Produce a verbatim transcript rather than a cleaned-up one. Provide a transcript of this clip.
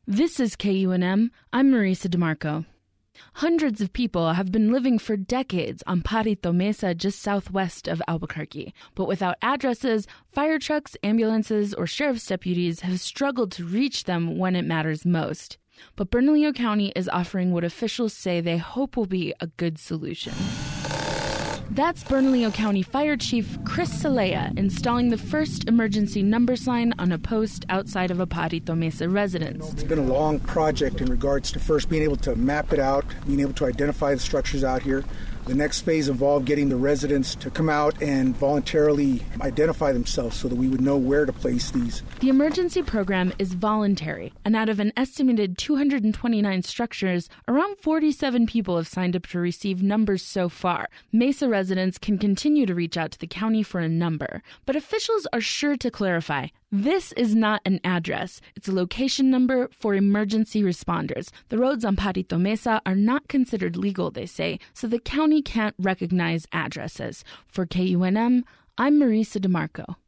This is K U N M. I'm Marisa DeMarco. Hundreds of people have been living for decades on Parito Mesa just southwest of Albuquerque. But without addresses, fire trucks, ambulances, or sheriff's deputies have struggled to reach them when it matters most. But Bernalillo County is offering what officials say they hope will be a good solution. That's Bernalillo County Fire Chief Chris Celaya installing the first emergency number sign on a post outside of a Parito Mesa residence. It's been a long project in regards to first being able to map it out, being able to identify the structures out here. The next phase involved getting the residents to come out and voluntarily identify themselves so that we would know where to place these. The emergency program is voluntary, and out of an estimated two hundred twenty-nine structures, around forty-seven people have signed up to receive numbers so far. Mesa residents can continue to reach out to the county for a number, but officials are sure to clarify. This is not an address. It's a location number for emergency responders. The roads on Parito Mesa are not considered legal, they say, so the county can't recognize addresses. For K U N M, I'm Marisa DeMarco.